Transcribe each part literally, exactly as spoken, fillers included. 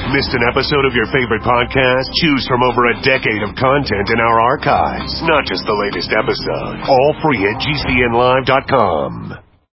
Missed an episode of your favorite podcast? Choose from over a decade of content in our archives, not just the latest episode. All free at G C N live dot com.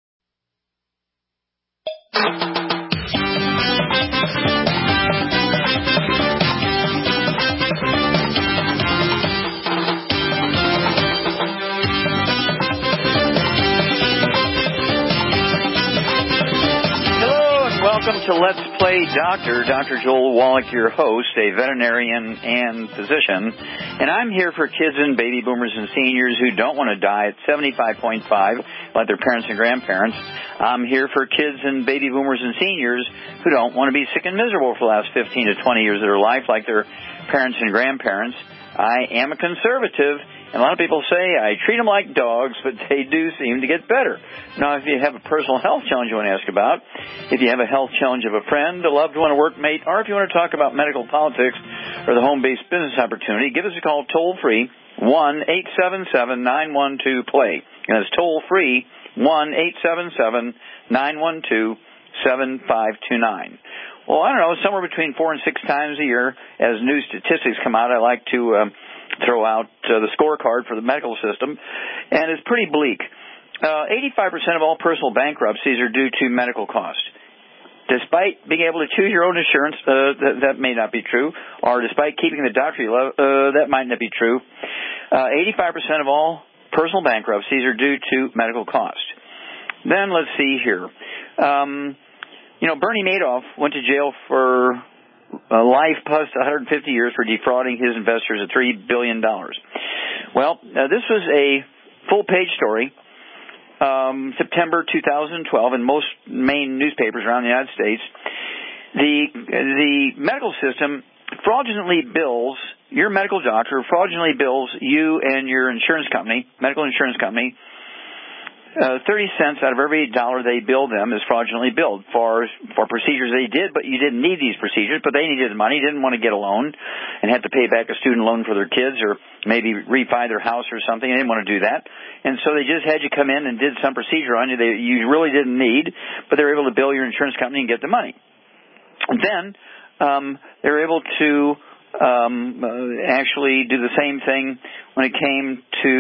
Welcome to Let's Play Doctor. Doctor Joel Wallach, your host, a veterinarian and physician. And I'm here for kids and baby boomers and seniors who don't want to die at seventy-five point five like their parents and grandparents. I'm here for kids and baby boomers and seniors who don't want to be sick and miserable for the last fifteen to twenty years of their life like their parents and grandparents. I am a conservative. And a lot of people say I treat them like dogs, but they do seem to get better. Now, if you have a personal health challenge you want to ask about, if you have a health challenge of a friend, a loved one, a workmate, or if you want to talk about medical politics or the home-based business opportunity, give us a call toll-free, one eight seven seven, nine one two, P L A Y. And it's toll-free, one eight seven seven, nine one two, seven five two nine. Well, I don't know, somewhere between four and six times a year, as new statistics come out, I like to um, throw out uh, the scorecard for the medical system, and it's pretty bleak. Uh, eighty-five percent of all personal bankruptcies are due to medical costs. Despite being able to choose your own insurance, uh, that, that may not be true, or despite keeping the doctor you love, uh, that might not be true. Uh, eighty-five percent of all personal bankruptcies are due to medical costs. Then let's see here. Um, you know, Bernie Madoff went to jail for Uh, life plus one hundred fifty years for defrauding his investors of three billion dollars. Well, uh, this was a full-page story, um, September two thousand twelve, in most main newspapers around the United States. The, the medical system fraudulently bills, your medical doctor fraudulently bills you and your insurance company, medical insurance company, Uh, thirty cents out of every dollar they bill them is fraudulently billed for for procedures they did, but you didn't need these procedures, but they needed the money, didn't want to get a loan and have to pay back a student loan for their kids or maybe refi their house or something. They didn't want to do that. And so they just had you come in and did some procedure on you that you really didn't need, but they were able to bill your insurance company and get the money. And then um, they were able to um, uh, actually do the same thing when it came to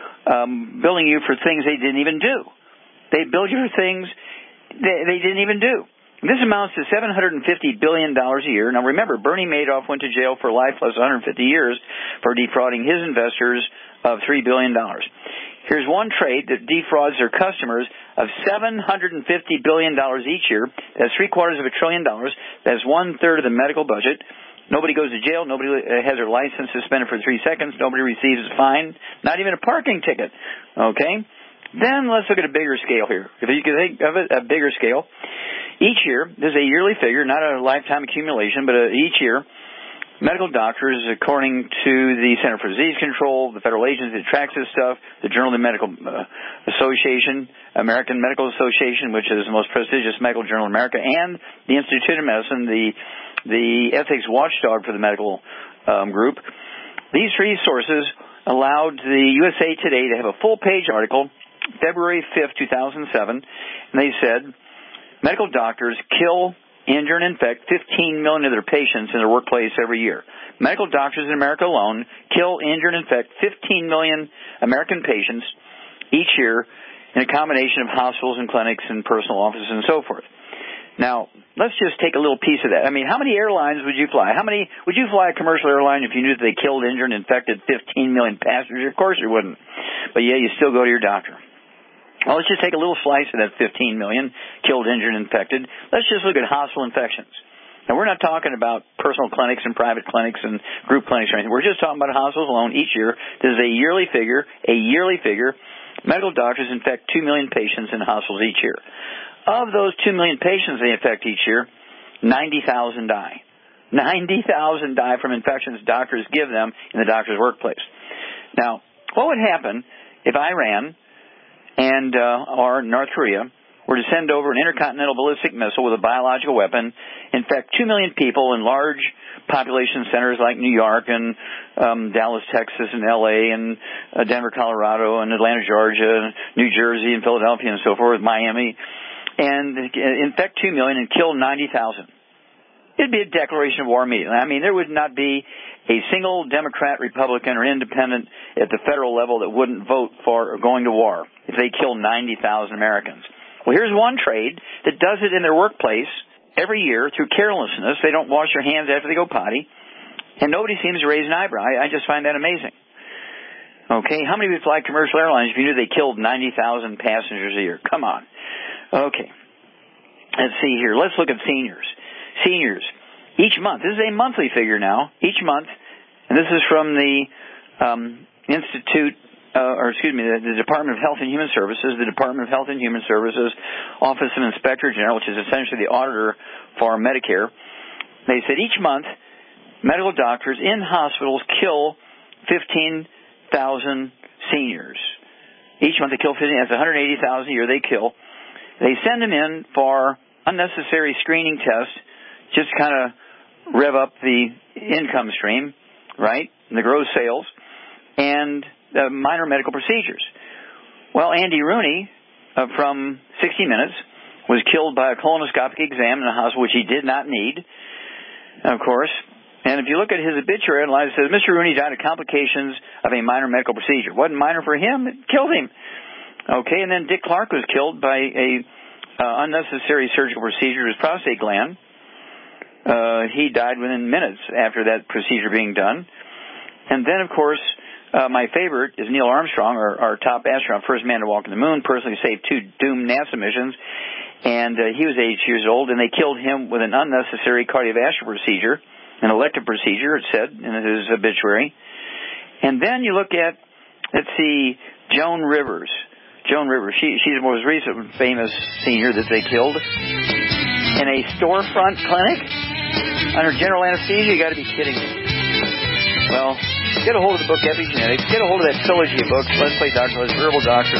Um, billing you for things they didn't even do. They billed you for things they, they didn't even do. This amounts to seven hundred fifty billion dollars a year. Now remember, Bernie Madoff went to jail for life plus one hundred fifty years for defrauding his investors of three billion dollars. Here's one trade that defrauds their customers of seven hundred fifty billion dollars each year. That's three quarters of a trillion dollars. That's one-third of the medical budget. Nobody goes to jail. Nobody has their license suspended for three seconds. Nobody receives a fine, not even a parking ticket. Okay? Then let's look at a bigger scale here. If you can think of it, a bigger scale. Each year, there's a yearly figure, not a lifetime accumulation, but a, each year, medical doctors, according to the Center for Disease Control, the federal agency that tracks this stuff, the Journal of the Medical uh, Association, American Medical Association, which is the most prestigious medical journal in America, and the Institute of Medicine, the the ethics watchdog for the medical um, group. These three sources allowed the U S A Today to have a full-page article, February fifth, two thousand seven, and they said, medical doctors kill, injure, and infect fifteen million of their patients in their workplace every year. Medical doctors in America alone kill, injure, and infect fifteen million American patients each year in a combination of hospitals and clinics and personal offices and so forth. Now, let's just take a little piece of that. I mean, how many airlines would you fly? How many would you fly a commercial airline if you knew that they killed, injured, and infected fifteen million passengers? Of course you wouldn't. But yeah, you still go to your doctor. Well, let's just take a little slice of that fifteen million killed, injured, and infected. Let's just look at hospital infections. Now, we're not talking about personal clinics and private clinics and group clinics or anything. We're just talking about hospitals alone each year. This is a yearly figure, a yearly figure. Medical doctors infect two million patients in hospitals each year. Of those two million patients they infect each year, ninety thousand die. ninety thousand die from infections doctors give them in the doctor's workplace. Now, what would happen if Iran and uh, or North Korea were to send over an intercontinental ballistic missile with a biological weapon, infect two million people in large population centers like New York and um, Dallas, Texas, and L A, and uh, Denver, Colorado, and Atlanta, Georgia, and New Jersey, and Philadelphia, and so forth, Miami, and infect two million and kill ninety thousand. it'd be a declaration of war immediately. I mean, there would not be a single Democrat, Republican, or independent at the federal level that wouldn't vote for going to war if they kill ninety thousand Americans. Well, here's one trade that does it in their workplace every year through carelessness. They don't wash their hands after they go potty, and nobody seems to raise an eyebrow. I, I just find that amazing. Okay, how many of you fly commercial airlines if you knew they killed ninety thousand passengers a year? Come on. Okay. Let's see here. Let's look at seniors. Seniors. Each month, this is a monthly figure now, each month, and this is from the um, Institute, uh, or excuse me, the, the Department of Health and Human Services, the Department of Health and Human Services Office of Inspector General, which is essentially the auditor for Medicare. They said each month, medical doctors in hospitals kill fifteen thousand seniors. Each month they kill fifteen, that's one hundred eighty thousand a year they kill. They send them in for unnecessary screening tests, just kind of rev up the income stream, right, and the gross sales, and uh, minor medical procedures. Well, Andy Rooney uh, from sixty minutes was killed by a colonoscopic exam in a hospital, which he did not need, of course. And if you look at his obituary, it says, Mister Rooney died of complications of a minor medical procedure. It wasn't minor for him. It killed him. Okay, and then Dick Clark was killed by a uh, unnecessary surgical procedure to his prostate gland. Uh, he died within minutes after that procedure being done. And then, of course, uh, my favorite is Neil Armstrong, our, our top astronaut, first man to walk on the moon, personally saved two doomed NASA missions. And uh, he was eighty years old, and they killed him with an unnecessary cardiovascular procedure, an elective procedure, it said in his obituary. And then you look at, let's see, Joan Rivers. Joan Rivers, she, she's the most recent famous senior that they killed in a storefront clinic under general anesthesia. You got to be kidding me. Well, get a hold of the book Epigenetics. Get a hold of that trilogy of books, Let's Play Doctor, Let's Herbal Doctor,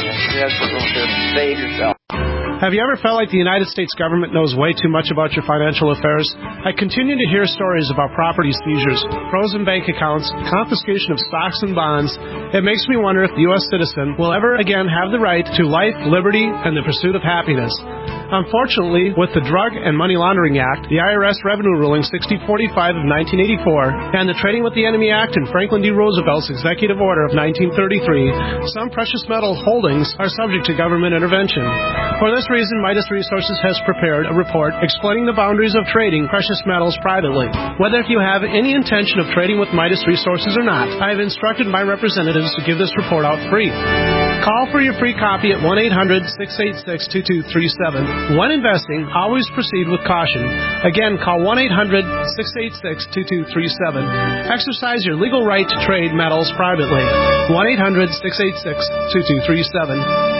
and Save Yourself. Have you ever felt like the United States government knows way too much about your financial affairs? I continue to hear stories about property seizures, frozen bank accounts, confiscation of stocks and bonds. It makes me wonder if the U S citizen will ever again have the right to life, liberty, and the pursuit of happiness. Unfortunately, with the Drug and Money Laundering Act, the I R S Revenue Ruling sixty forty-five of nineteen eighty-four, and the Trading with the Enemy Act and Franklin D. Roosevelt's Executive Order of nineteen thirty-three, some precious metal holdings are subject to government intervention. For this reason, Midas Resources has prepared a report explaining the boundaries of trading precious metals privately. Whether if you have any intention of trading with Midas Resources or not, I have instructed my representatives to give this report out free. Call for your free copy at one eight hundred, six eight six, two two three seven. When investing, always proceed with caution. Again, call one eight hundred, six eight six, two two three seven. Exercise your legal right to trade metals privately. one eight hundred, six eight six, two two three seven.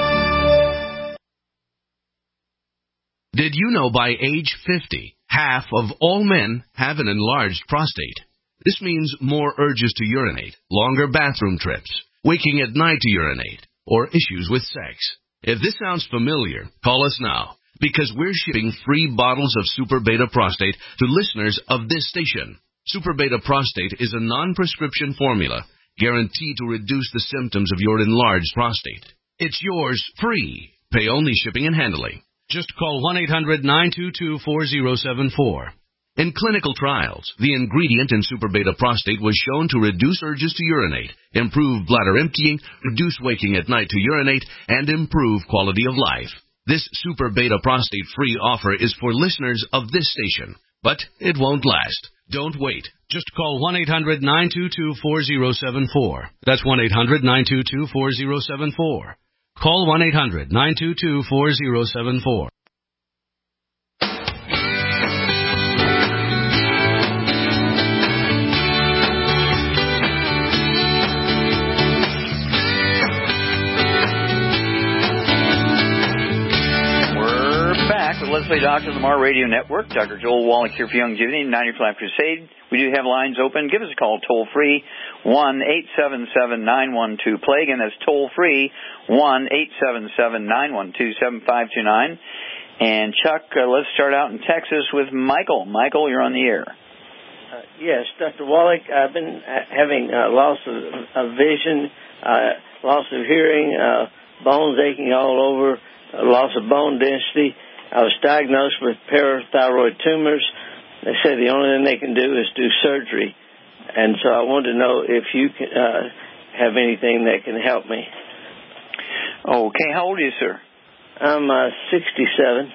Did you know by age fifty, half of all men have an enlarged prostate? This means more urges to urinate, longer bathroom trips, waking at night to urinate, or issues with sex. If this sounds familiar, call us now, because we're shipping free bottles of Super Beta Prostate to listeners of this station. Super Beta Prostate is a non-prescription formula guaranteed to reduce the symptoms of your enlarged prostate. It's yours free. Pay only shipping and handling. Just call one eight hundred, nine two two, four zero seven four. In clinical trials, the ingredient in Super Beta Prostate was shown to reduce urges to urinate, improve bladder emptying, reduce waking at night to urinate, and improve quality of life. This Super Beta Prostate free offer is for listeners of this station, but it won't last. Don't wait. Just call one eight hundred, nine two two, four zero seven four. That's one eight hundred, nine two two, four zero seven four. Call one eight hundred, nine two two, four zero seven four. Let's Play Doctor on the Mar Radio Network. Doctor Joel Wallach here for Youngevity, ninety for Life Crusade. We do have lines open. Give us a call toll free, one eight seven seven, nine one two, play. Again, that's toll free, one eight seven seven, nine one two, seven five two nine. And Chuck, uh, let's start out in Texas with Michael. Michael, you're on the air. Uh, yes, Doctor Wallach, I've been having uh, loss of, of vision, uh, loss of hearing, uh, bones aching all over, uh, loss of bone density. I was diagnosed with parathyroid tumors. they say the only thing they can do is do surgery. And so I wanted to know if you can, uh, have anything that can help me. Okay. How old are you, sir? I'm uh, sixty-seven.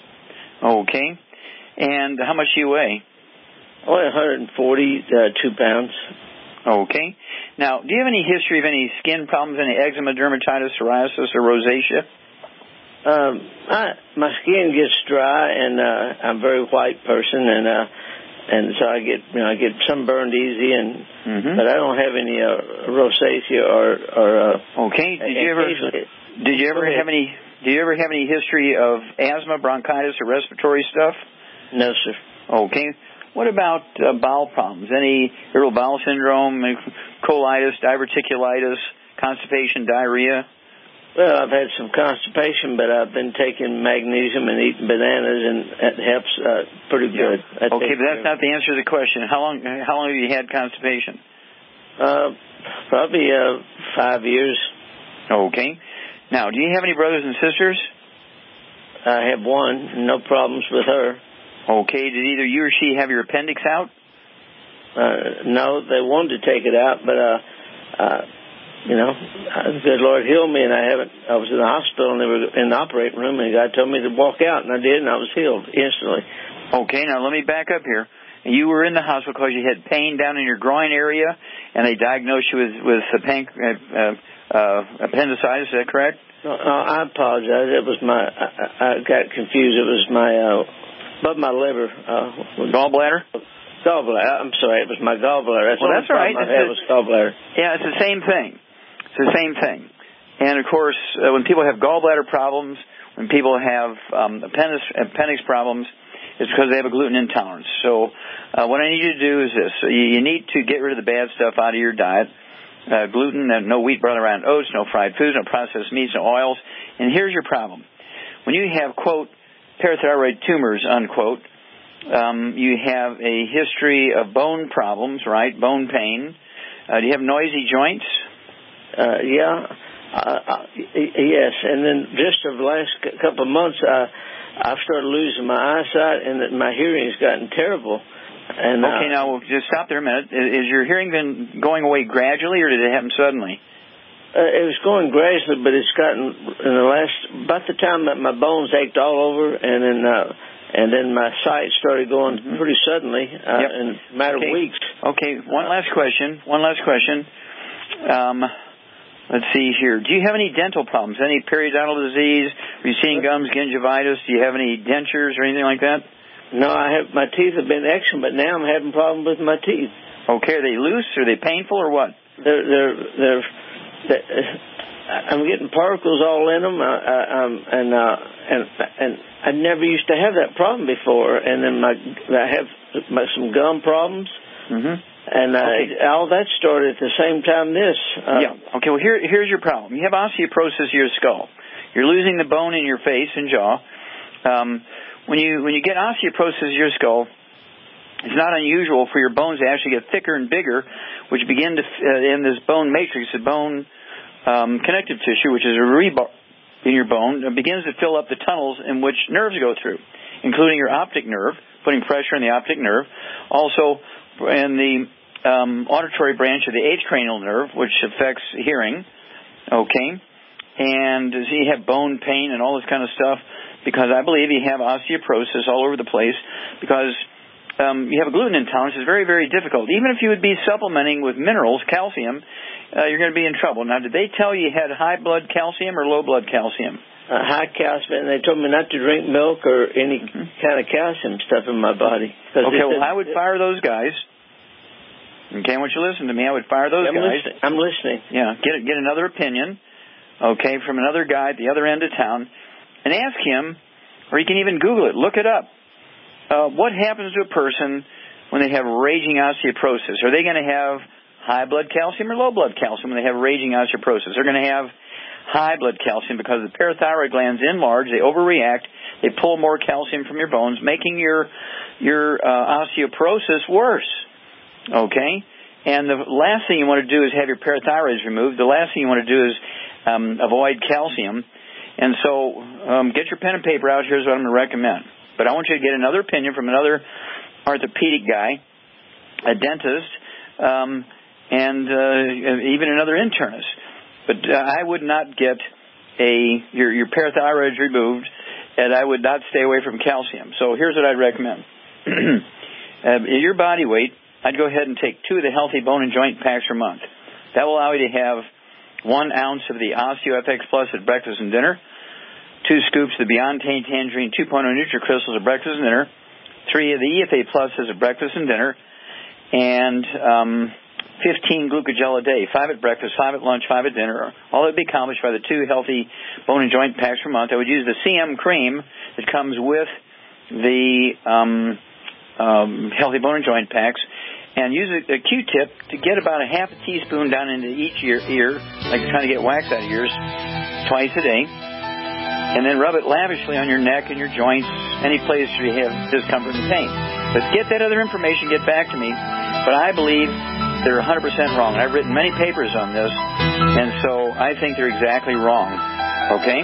Okay. And how much do you weigh? I weigh one hundred forty-two pounds. Okay. Now, do you have any history of any skin problems, any eczema, dermatitis, psoriasis, or rosacea? Um, I, my skin gets dry, and uh, I'm a very white person, and uh, and so I get you know I get sunburned easy, and mm-hmm. but I don't have any uh, rosacea or or. Uh, okay. Did you ever did you ever have any do you ever have any history of asthma, bronchitis, or respiratory stuff? No, sir. Okay. What about uh, bowel problems? Any irritable bowel syndrome, colitis, diverticulitis, constipation, diarrhea? Well, I've had some constipation, but I've been taking magnesium and eating bananas, and that helps uh, pretty good. Yeah. Okay, but that's not the answer to the question. How long How long have you had constipation? Uh, probably uh, five years. Okay. Now, do you have any brothers and sisters? I have one. No problems with her. Okay. Did either you or she have your appendix out? Uh, no, they wanted to take it out, but uh, uh, you know, the good Lord healed me, and I haven't. I was in the hospital, and they were in the operating room, and the guy told me to walk out, and I did, and I was healed instantly. Okay. Now let me back up here. You were in the hospital because you had pain down in your groin area, and they diagnosed you with with a panc- uh, uh, appendicitis. Is that correct? No, uh, I apologize. It was my. I, I got confused. It was my. Uh, Above my liver. Uh, gallbladder? Gallbladder. I'm sorry, it was my gallbladder. That's well, that's all right. I had was gallbladder. Yeah, it's the same thing. It's the same thing. And, of course, uh, when people have gallbladder problems, when people have um, appendix, appendix problems, it's because they have a gluten intolerance. So uh, what I need you to do is this. So you, you need to get rid of the bad stuff out of your diet. Uh, gluten, uh, no wheat, brown, round oats, no fried foods, no processed meats, no oils. And here's your problem. When you have, quote, parathyroid tumors, unquote. Um, you have a history of bone problems, right? Bone pain. Uh, do you have noisy joints? Uh, yeah. Uh, uh, yes. And then just over the last couple of months, uh, I've started losing my eyesight, and my hearing has gotten terrible. And, uh, okay, now we'll just stop there a minute. Is your hearing been going away gradually, or did it happen suddenly? Uh, it was going gradually, but it's gotten in the last about the time that my bones ached all over, and then uh, and then my sight started going mm-hmm. pretty suddenly uh, yep. in a matter okay. of weeks. Okay, one last question. One last question. Um, let's see here. Do you have any dental problems? Any periodontal disease, receding gums, gingivitis? Do you have any dentures or anything like that? No, I have. My teeth have been excellent, but now I'm having problems with my teeth. Okay, are they loose? Are they painful, or what? They're they're they're. I'm getting particles all in them, uh, um, and uh, and and I never used to have that problem before. And then my I have my, some gum problems, mm-hmm. and uh, okay. all that started at the same time. This, uh, yeah. Okay. Well, here here's your problem. You have osteoporosis of your skull. You're losing the bone in your face and jaw. Um, when you when you get osteoporosis of your skull, it's not unusual for your bones to actually get thicker and bigger, which begin to, uh, in this bone matrix, the bone um, connective tissue, which is a rebar in your bone, uh, begins to fill up the tunnels in which nerves go through, including your optic nerve, putting pressure on the optic nerve, also in the um, auditory branch of the eighth cranial nerve, which affects hearing, okay, and so you have bone pain and all this kind of stuff, because I believe you have osteoporosis all over the place, because Um, you have a gluten intolerance. It's very, very difficult. Even if you would be supplementing with minerals, calcium, uh, you're going to be in trouble. Now, did they tell you you had high blood calcium or low blood calcium? Uh, high calcium, and they told me not to drink milk or any mm-hmm. kind of calcium stuff in my body. Okay, well, I would fire those guys. Okay, I want you to listen to me. I would fire those I'm guys. Listening. I'm listening. Yeah, get get another opinion, okay, from another guy at the other end of town, and ask him, or you can even Google it, look it up. Uh, what happens to a person when they have raging osteoporosis? Are they going to have high blood calcium or low blood calcium when they have raging osteoporosis? They're going to have high blood calcium because the parathyroid glands enlarge, they overreact, they pull more calcium from your bones, making your your uh, osteoporosis worse. Okay? And the last thing you want to do is have your parathyroids removed. The last thing you want to do is um, avoid calcium. And so um, get your pen and paper out. Here's what I'm going to recommend. But I want you to get another opinion from another orthopedic guy, a dentist, um, and uh, even another internist. But uh, I would not get a your your parathyroid is removed, and I would not stay away from calcium. So here's what I'd recommend. uh, your body weight, I'd go ahead and take two of the healthy bone and joint packs per month. That will allow you to have one ounce of the OsteoFX Plus at breakfast and dinner, two scoops of the Beyond Tangerine two point oh NutriCrystals at breakfast and dinner, three of the E F A Pluses at breakfast and dinner, and um, fifteen glucogel a day, five at breakfast, five at lunch, five at dinner. All that would be accomplished by the two healthy bone and joint packs per month. I would use the C M cream that comes with the um, um, healthy bone and joint packs, and use a, a Q-tip to get about a half a teaspoon down into each ear, ear like you're trying to get wax out of yours, twice a day. And then rub it lavishly on your neck and your joints, any place where you have discomfort and pain. But get that other information, get back to me. But I believe they're one hundred percent wrong. I've written many papers on this, and so I think they're exactly wrong. Okay?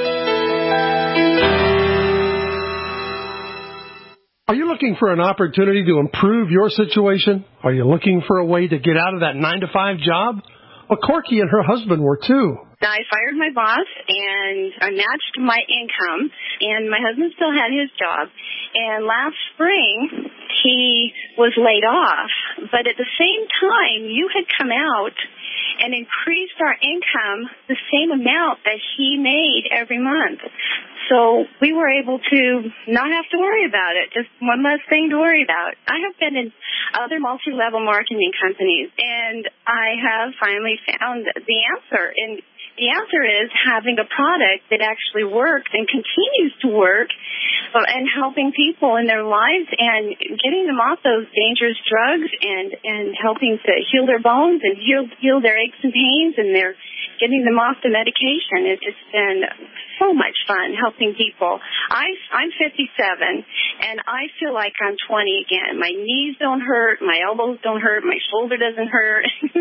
Are you looking for an opportunity to improve your situation? Are you looking for a way to get out of that nine to five job? Well, Corky and her husband were too. I fired my boss, and I matched my income, and my husband still had his job. And last spring, he was laid off. But at the same time, you had come out and increased our income the same amount that he made every month. So we were able to not have to worry about it, just one less thing to worry about. I have been in other multi-level marketing companies, and I have finally found the answer. And the answer is having a product that actually works and continues to work and helping people in their lives and getting them off those dangerous drugs and, and helping to heal their bones and heal, heal their aches and pains, and they're getting them off the medication. It's just been so much fun helping people. I, I'm fifty-seven, and I feel like I'm twenty again. My knees don't hurt. My elbows don't hurt. My shoulder doesn't hurt.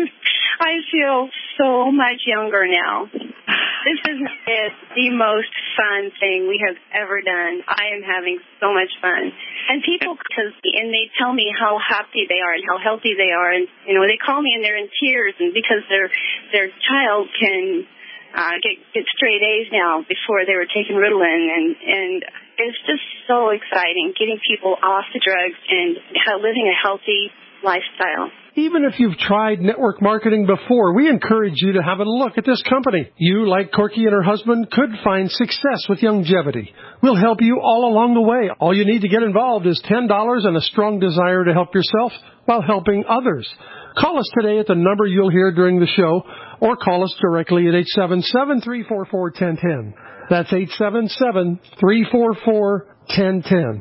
I feel so much younger now. This is, is the most fun thing we have ever done. I am having so much fun. And people, cause, and they tell me how happy they are and how healthy they are. And, you know, they call me and they're in tears, and because their their child can uh, get, get straight A's now before they were taking Ritalin. And, and it's just so exciting getting people off the drugs and living a healthy lifestyle. Even if you've tried network marketing before, we encourage you to have a look at this company. You, like Corky and her husband, could find success with Youngevity. We'll help you all along the way. All you need to get involved is ten dollars and a strong desire to help yourself while helping others. Call us today at the number you'll hear during the show, or call us directly at eight seven seven, three four four, one zero one zero. That's eight seven seven, three four four, one zero one zero.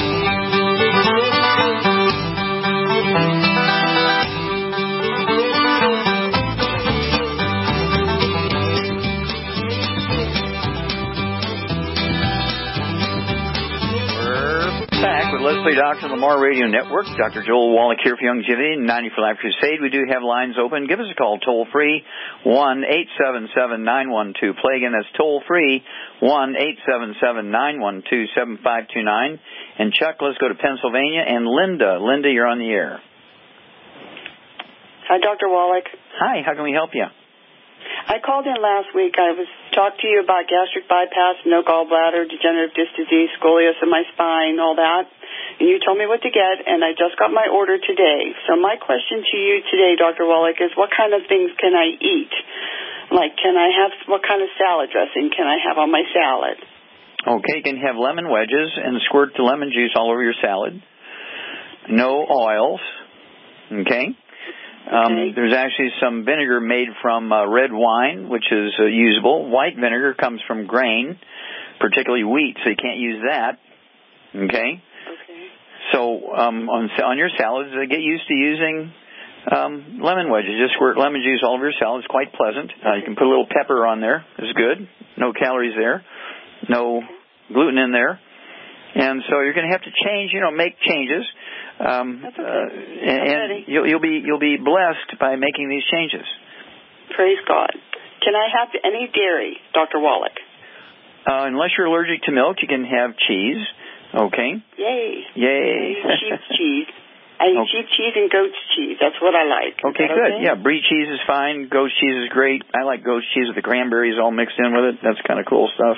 Leslie Doctor Lamar Radio Network. Doctor Joel Wallach here for Youngevity, ninety for Life Crusade. We do have lines open. Give us a call toll free, one eight seven seven, nine one two, play. Again, that's toll free, one eight seven seven, nine one two, seven five two nine. And Chuck, let's go to Pennsylvania. And Linda. Linda, you're on the air. Hi, Doctor Wallach. Hi, how can we help you? I called in last week. I was talked to you about gastric bypass, no gallbladder, degenerative disc disease, scoliosis in my spine, all that. And you told me what to get, and I just got my order today. So my question to you today, Doctor Wallach, is what kind of things can I eat? Like, can I have, what kind of salad dressing can I have on my salad? Okay, you can have lemon wedges and squirt the lemon juice all over your salad. No oils. Okay? Um, okay. There's actually some vinegar made from uh, red wine, which is uh, usable. White vinegar comes from grain, particularly wheat, so you can't use that. Okay? Okay. So um, on, on your salads, uh, get used to using um, lemon wedges. Just squirt lemon juice all over your salad. It's quite pleasant. Uh, you can put a little pepper on there. It's good. No calories there. No gluten in there. And so you're going to have to change, you know, make changes. Um, That's okay. uh, and and you'll, you'll be you'll be blessed by making these changes. Praise God. Can I have any dairy, Doctor Wallach? Uh, unless you're allergic to milk, you can have cheese. Okay. Yay. Yay. I eat sheep's cheese. I eat Okay. sheep cheese and goat's cheese. That's what I like. Okay, Is that good. okay? Yeah, brie cheese is fine. Goat cheese is great. I like goat cheese with the cranberries all mixed in with it. That's kind of cool stuff.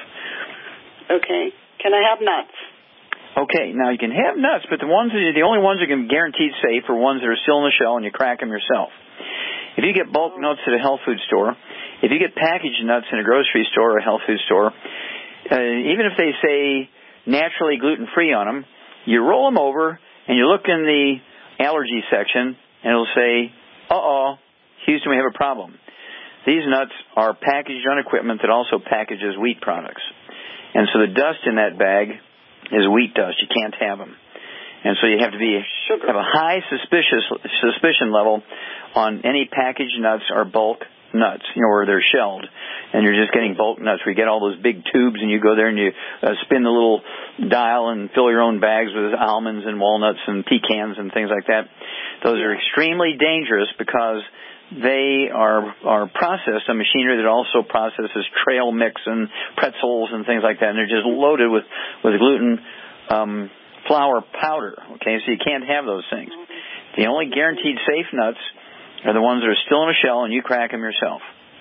Okay. Can I have nuts? Okay, now you can have nuts, but the ones that are, the only ones that can be guaranteed safe are ones that are still in the shell and you crack them yourself. If you get bulk nuts at a health food store, if you get packaged nuts in a grocery store or a health food store, uh, even if they say naturally gluten-free on them, you roll them over and you look in the allergy section and it'll say, uh-oh, Houston, we have a problem. These nuts are packaged on equipment that also packages wheat products. And so the dust in that bag is wheat dust. You can't have them. And so you have to be Sugar. have a high suspicious suspicion level on any packaged nuts or bulk nuts, you know, where they're shelled. And you're just getting bulk nuts where you get all those big tubes and you go there and you uh, spin the little dial and fill your own bags with almonds and walnuts and pecans and things like that. Those are extremely dangerous because they are are processed on machinery that also processes trail mix and pretzels and things like that. And they're just loaded with, with gluten um, flour powder. Okay, so you can't have those things. The only guaranteed safe nuts are the ones that are still in a shell and you crack them yourself.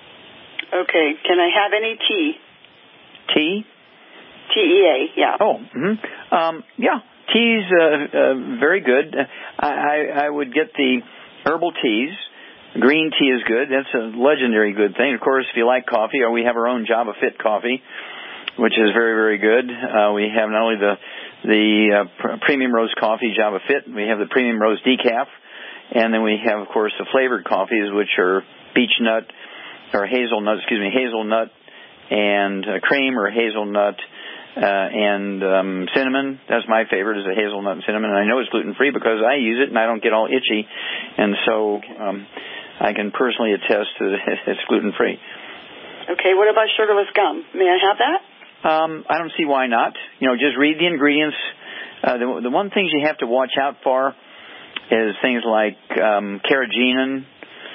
Okay. Can I have any tea? Tea? T E A, yeah. Oh, mm-hmm. um, yeah. Tea's uh, uh, very good. I, I, I would get the herbal teas. Green tea is good. That's a legendary good thing. Of course, if you like coffee, or we have our own Java Fit coffee, which is very, very good. Uh, we have not only the the uh, pr- premium roast coffee, Java Fit, we have the premium roast decaf, and then we have, of course, the flavored coffees, which are beech nut, or hazelnut, excuse me, hazelnut and uh, cream or hazelnut uh, and um, cinnamon. That's my favorite, is the hazelnut and cinnamon. And I know it's gluten-free because I use it and I don't get all itchy. And so um, I can personally attest to it's gluten-free. Okay, what about sugarless gum? May I have that? Um, I don't see why not. You know, just read the ingredients. Uh, the, the one thing you have to watch out for is things like um, carrageenan,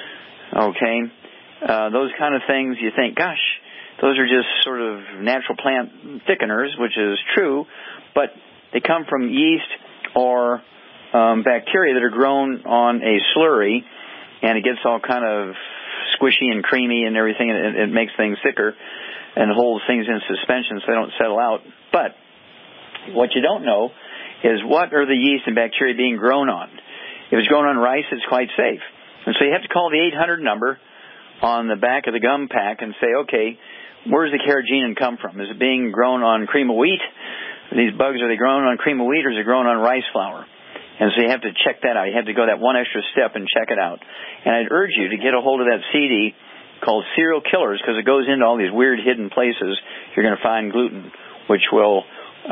okay? Uh, those kind of things you think, gosh, those are just sort of natural plant thickeners, which is true, but they come from yeast or um, bacteria that are grown on a slurry, and it gets all kind of squishy and creamy and everything, and it, it makes things thicker and holds things in suspension so they don't settle out. But what you don't know is what are the yeast and bacteria being grown on. If it's grown on rice, it's quite safe. And so you have to call the eight hundred number on the back of the gum pack and say, okay, where does the carrageenan come from? Is it being grown on cream of wheat? These bugs, are they grown on cream of wheat or is it grown on rice flour? And so you have to check that out. You have to go that one extra step and check it out. And I'd urge you to get a hold of that C D called Serial Killers, because it goes into all these weird hidden places. You're going to find gluten, which will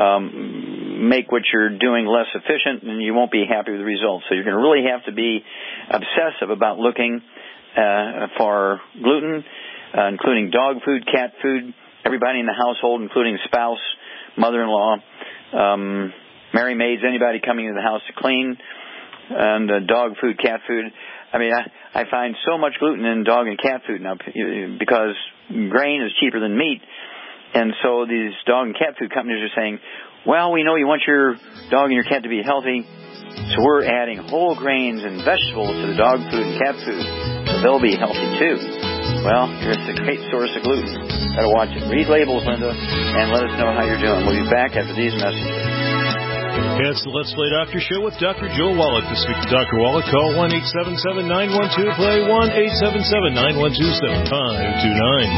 um, make what you're doing less efficient, and you won't be happy with the results. So you're going to really have to be obsessive about looking uh, for gluten, uh, including dog food, cat food, everybody in the household, including spouse, mother-in-law, um, Mary maids, anybody coming into the house to clean, and uh, dog food, cat food. I mean, I, I find so much gluten in dog and cat food now because grain is cheaper than meat. And so these dog and cat food companies are saying, well, we know you want your dog and your cat to be healthy, so we're adding whole grains and vegetables to the dog food and cat food, so they'll be healthy too. Well, it's a great source of gluten. Better watch it. Read labels, Linda, and let us know how you're doing. We'll be back after these messages. It's the Let's Play Doctor Show with Doctor Joel Wallach. To speak to Doctor Wallach, call one eight seven seven, nine one two, play, one eight seven seven, nine one two, seven five two nine.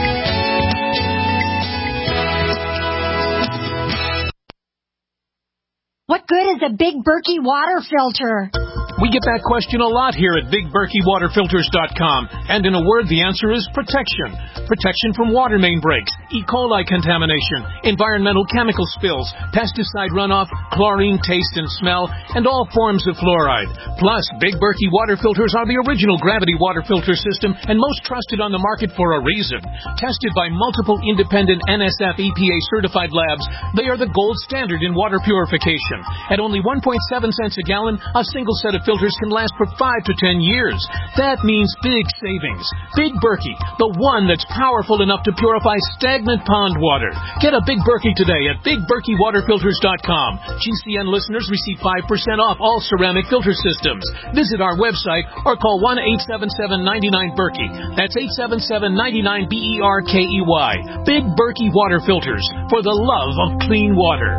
What good is a Big Berkey water filter? We get that question a lot here at Big Berkey Water Filters dot com. And in a word, the answer is protection. Protection from water main breaks, E. coli contamination, environmental chemical spills, pesticide runoff, chlorine taste and smell, and all forms of fluoride. Plus, Big Berkey water filters are the original gravity water filter system and most trusted on the market for a reason. Tested by multiple independent N S F E P A certified labs, they are the gold standard in water purification. At only one point seven cents a gallon, a single set of filters filters can last for five to ten years. That means big savings. Big Berkey, the one that's powerful enough to purify stagnant pond water. Get a Big Berkey today at big berkey water filters dot com. G C N listeners receive five percent off all ceramic filter systems. Visit our website or call one eight seven seven, nine nine, Berkey. That's eight seven seven, nine nine, B E R K E Y. Big Berkey Water Filters, for the love of clean water.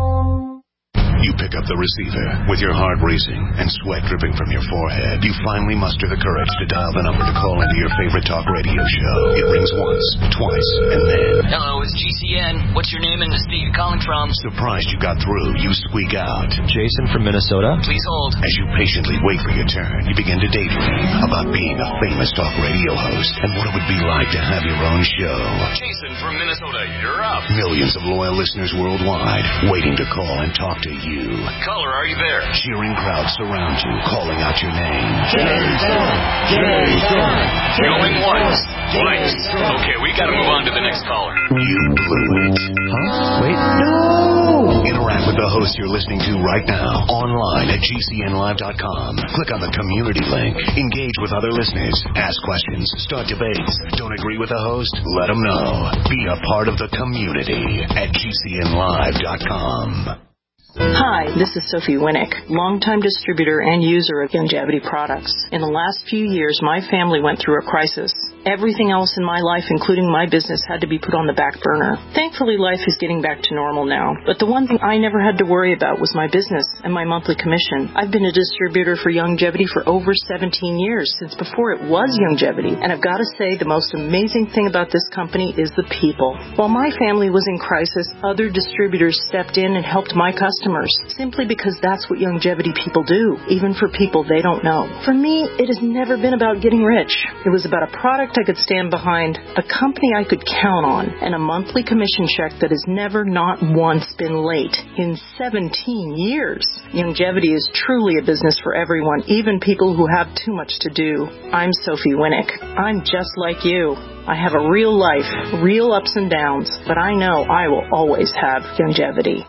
You pick up the receiver with your heart racing and sweat dripping from your forehead. You finally muster the courage to dial the number to call into your favorite talk radio show. It rings once, twice, and then... Hello, it's G C N. What's your name and the state you're calling from? Surprised you got through, you squeak out. Jason from Minnesota. Please hold. As you patiently wait for your turn, you begin to daydream about being a famous talk radio host and what it would be like to have your own show. Jason from Minnesota, you're up. Millions of loyal listeners worldwide waiting to call and talk to you. Caller, are you there? Cheering crowds surround you, calling out your name. Jason! Jason! Going once, twice. Okay, we gotta move on to the next caller. You blew it. Huh? Wait, no! Interact with the host you're listening to right now, online at G C N live dot com. Click on the community link. Engage with other listeners. Ask questions. Start debates. Don't agree with the host? Let them know. Be a part of the community at G C N live dot com. Hi, this is Sophie Winnick, longtime distributor and user of Youngevity products. In the last few years, my family went through a crisis. Everything else in my life, including my business, had to be put on the back burner. Thankfully, life is getting back to normal now. But the one thing I never had to worry about was my business and my monthly commission. I've been a distributor for Youngevity for over seventeen years, since before it was Youngevity. And I've got to say, the most amazing thing about this company is the people. While my family was in crisis, other distributors stepped in and helped my customers. Simply because that's what Youngevity people do, even for people they don't know. For me, it has never been about getting rich. It was about a product I could stand behind, a company I could count on, and a monthly commission check that has never, not once, been late in seventeen years. Youngevity is truly a business for everyone, even people who have too much to do. I'm Sophie Winnick. I'm just like you. I have a real life, real ups and downs, but I know I will always have Youngevity.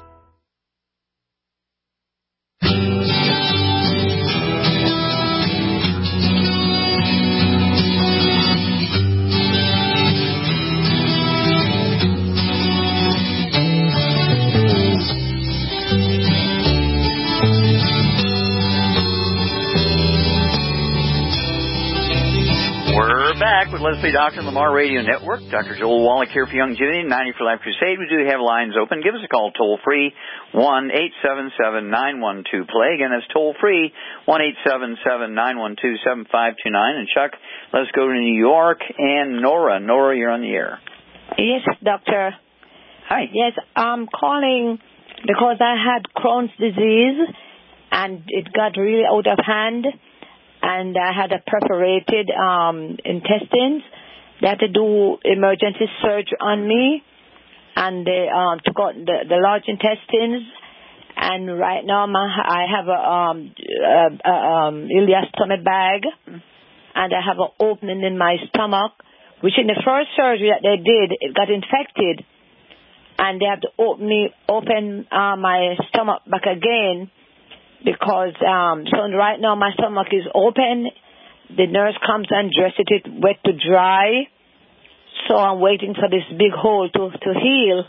Back with Leslie Doctor and Lamar Radio Network. Doctor Joel Wallach here for Youngevity, ninety for Life Crusade. We do have lines open. Give us a call toll free, one eight seven seven, nine one two, play. Again, that's toll free, one eight seven seven, nine one two, seven five two nine. And Chuck, let's go to New York and Nora. Nora, you're on the air. Yes, doctor. Hi. Yes, I'm calling because I had Crohn's disease and it got really out of hand. And I had a perforated um, intestines. They had to do emergency surgery on me, and they um, took out the, the large intestines. And right now, my, I have a, um, a, a um, ileostomy bag, and I have an opening in my stomach, which in the first surgery that they did, it got infected, and they have to open me open uh, my stomach back again. Because um, so right now my stomach is open. The nurse comes and dresses it wet to dry. So I'm waiting for this big hole to to heal.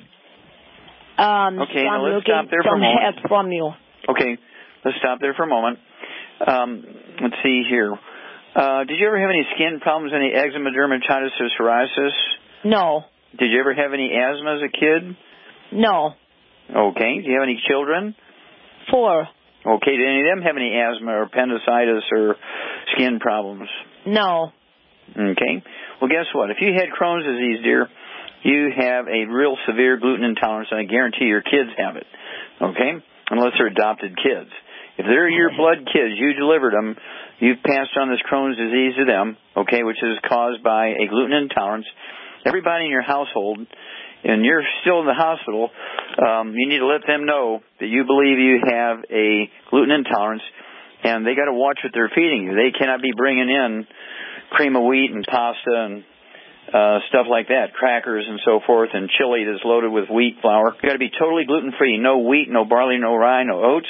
Um, okay, so now I'm let's stop there for a some moment. help from you. Okay, let's stop there for a moment. Um, let's see here. Uh, did you ever have any skin problems, any eczema, dermatitis, or psoriasis? No. Did you ever have any asthma as a kid? No. Okay. Do you have any children? Four. Okay, did any of them have any asthma or appendicitis or skin problems? No. Okay. Well, guess what? If you had Crohn's disease, dear, you have a real severe gluten intolerance, and I guarantee your kids have it. Okay? Unless they're adopted kids. If they're your blood kids, you delivered them, you've passed on this Crohn's disease to them, okay, which is caused by a gluten intolerance. Everybody in your household, and you're still in the hospital, um, you need to let them know that you believe you have a gluten intolerance, and they got to watch what they're feeding you. They cannot be bringing in cream of wheat and pasta and uh, stuff like that, crackers and so forth, and chili that's loaded with wheat flour. You got to be totally gluten-free. No wheat, no barley, no rye, no oats.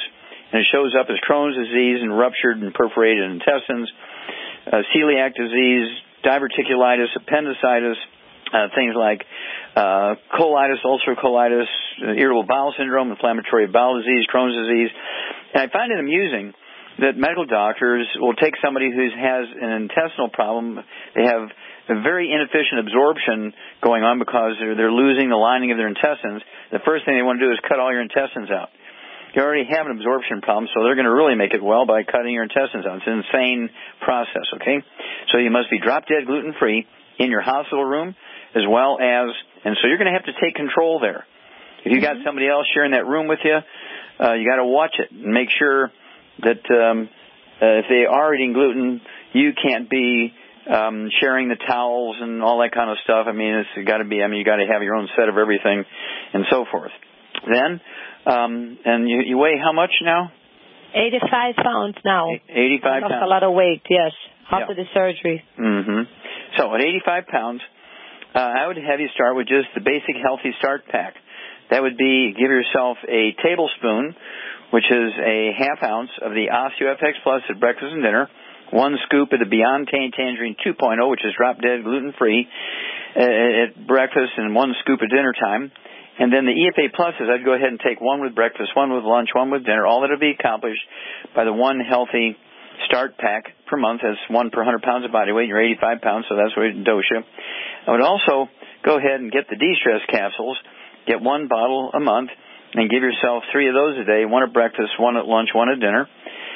and it shows up as Crohn's disease and ruptured and perforated intestines, uh, celiac disease, diverticulitis, appendicitis, uh, things like uh, colitis, ulcerative colitis, uh, irritable bowel syndrome, inflammatory bowel disease, Crohn's disease. And I find it amusing that medical doctors will take somebody who has an intestinal problem. They have a very inefficient absorption going on because they're, they're losing the lining of their intestines. The first thing they want to do is cut all your intestines out. You already have an absorption problem, so they're going to really make it well by cutting your intestines out. It's an insane process, okay? So you must be drop-dead gluten-free in your hospital room as well as, and so you're going to have to take control there. If you got somebody else sharing that room with you, uh, you got to watch it and make sure that um, uh, if they are eating gluten, you can't be um, sharing the towels and all that kind of stuff. I mean, it's got to be. I mean, you got to have your own set of everything, and so forth. Then, um, and you, you weigh how much now? Eighty-five pounds now. Eighty-five That's pounds. a lot of weight. Yes, after Yeah. the surgery. Mm-hmm. So at eighty-five pounds, uh, I would have you start with just the basic Healthy Start Pack. That would be give yourself a tablespoon, which is a half ounce of the OsteoFX Plus at breakfast and dinner, one scoop of the Beyond Tan Tangerine two point oh, which is drop-dead gluten-free, uh, at breakfast, and one scoop at dinner time. And then the E F A Pluses, I'd go ahead and take one with breakfast, one with lunch, one with dinner. All that will be accomplished by the one Healthy Start Pack per month. That's one per one hundred pounds of body weight. You're eighty-five pounds, so that's what we dose you. I would also go ahead and get the De-Stress capsules, get one bottle a month, and give yourself three of those a day, one at breakfast, one at lunch, one at dinner.